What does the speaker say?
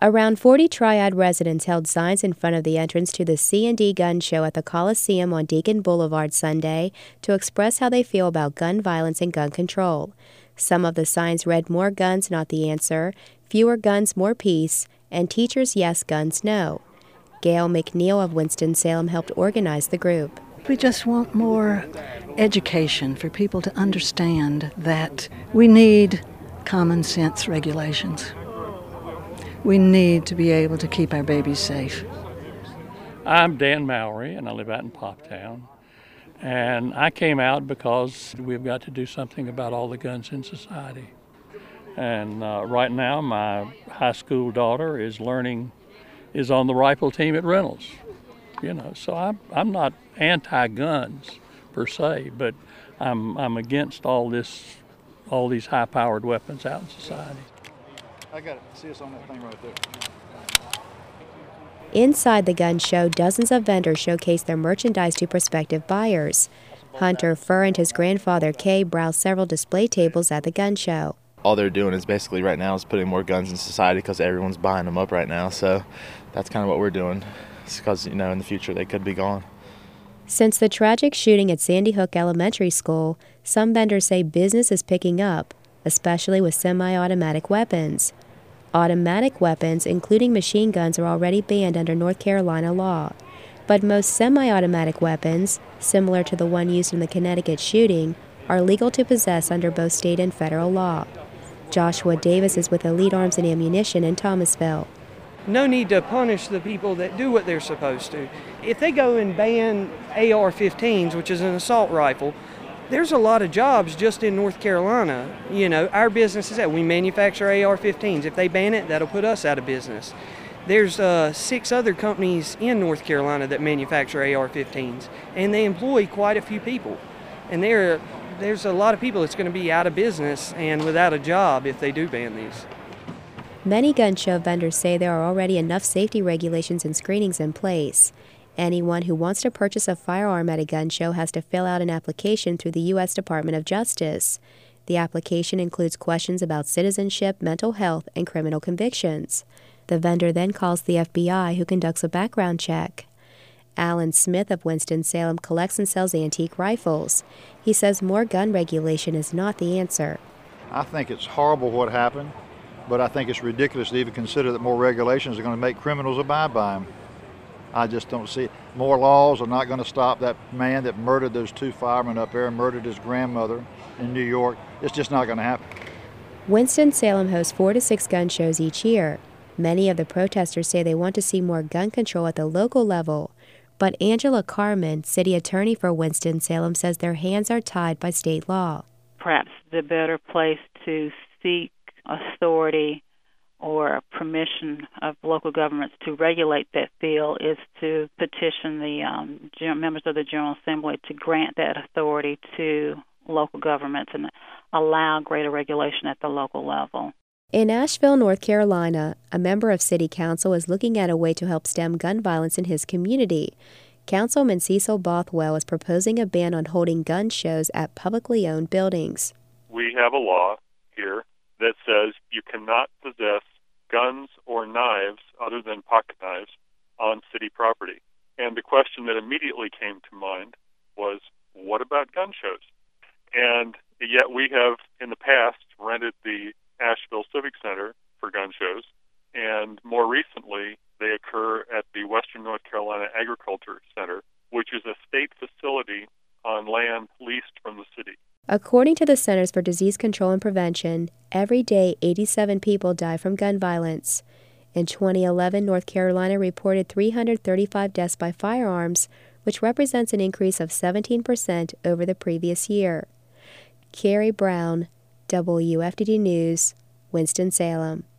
Around 40 Triad residents held signs in front of the entrance to the C&D Gun Show at the Coliseum on Deacon Boulevard Sunday to express how they feel about gun violence and gun control. Some of the signs read "More guns, not the answer," "Fewer guns, more peace," and "Teachers yes, guns no." Gail McNeil of Winston-Salem helped organize the group. We just want more education for people to understand that we need common sense regulations. We need to be able to keep our babies safe. I'm Dan Mowry, and I live out in Poptown. And I came out because we've got to do something about all the guns in society. And right now, my high school daughter is on the rifle team at Reynolds. So I'm not anti-guns per se, but I'm against all these high-powered weapons out in society. I got it. See us on that thing right there. Inside the gun show, dozens of vendors showcase their merchandise to prospective buyers. Hunter Furr and his grandfather Kay browse several display tables at the gun show. All they're doing is basically right now is putting more guns in society because everyone's buying them up right now. So that's kind of what we're doing. It's because, in the future they could be gone. Since the tragic shooting at Sandy Hook Elementary School, some vendors say business is picking up, especially with semi-automatic weapons. Automatic weapons, including machine guns, are already banned under North Carolina law. But most semi-automatic weapons, similar to the one used in the Connecticut shooting, are legal to possess under both state and federal law. Joshua Davis is with Elite Arms and Ammunition in Thomasville. No need to punish the people that do what they're supposed to. If they go and ban AR-15s, which is an assault rifle, there's a lot of jobs just in North Carolina. Our business is that we manufacture AR-15s. If they ban it, that'll put us out of business. There's 6 other companies in North Carolina that manufacture AR-15s, and they employ quite a few people. And there's a lot of people that's going to be out of business and without a job if they do ban these. Many gun show vendors say there are already enough safety regulations and screenings in place. Anyone who wants to purchase a firearm at a gun show has to fill out an application through the U.S. Department of Justice. The application includes questions about citizenship, mental health, and criminal convictions. The vendor then calls the FBI, who conducts a background check. Alan Smith of Winston-Salem collects and sells antique rifles. He says more gun regulation is not the answer. I think it's horrible what happened, but I think it's ridiculous to even consider that more regulations are going to make criminals abide by them. I just don't see it. More laws are not going to stop that man that murdered those 2 firemen up there and murdered his grandmother in New York. It's just not going to happen. Winston-Salem hosts 4 to 6 gun shows each year. Many of the protesters say they want to see more gun control at the local level. But Angela Carmen, city attorney for Winston-Salem, says their hands are tied by state law. Perhaps the better place to seek authority or permission of local governments to regulate that field is to petition the members of the General Assembly to grant that authority to local governments and allow greater regulation at the local level. In Asheville, North Carolina, a member of City Council is looking at a way to help stem gun violence in his community. Councilman Cecil Bothwell is proposing a ban on holding gun shows at publicly owned buildings. We have a law here that says you cannot possess guns or knives other than pocket knives on city property. And the question that immediately came to mind was, what about gun shows? And yet we have, in the past, rented the Asheville Civic Center for gun shows, and more recently, they occur at the Western North Carolina Agriculture Center, which is a state facility on land leased from the city. According to the Centers for Disease Control and Prevention, every day 87 people die from gun violence. In 2011, North Carolina reported 335 deaths by firearms, which represents an increase of 17% over the previous year. Carrie Brown, WFDD News, Winston-Salem.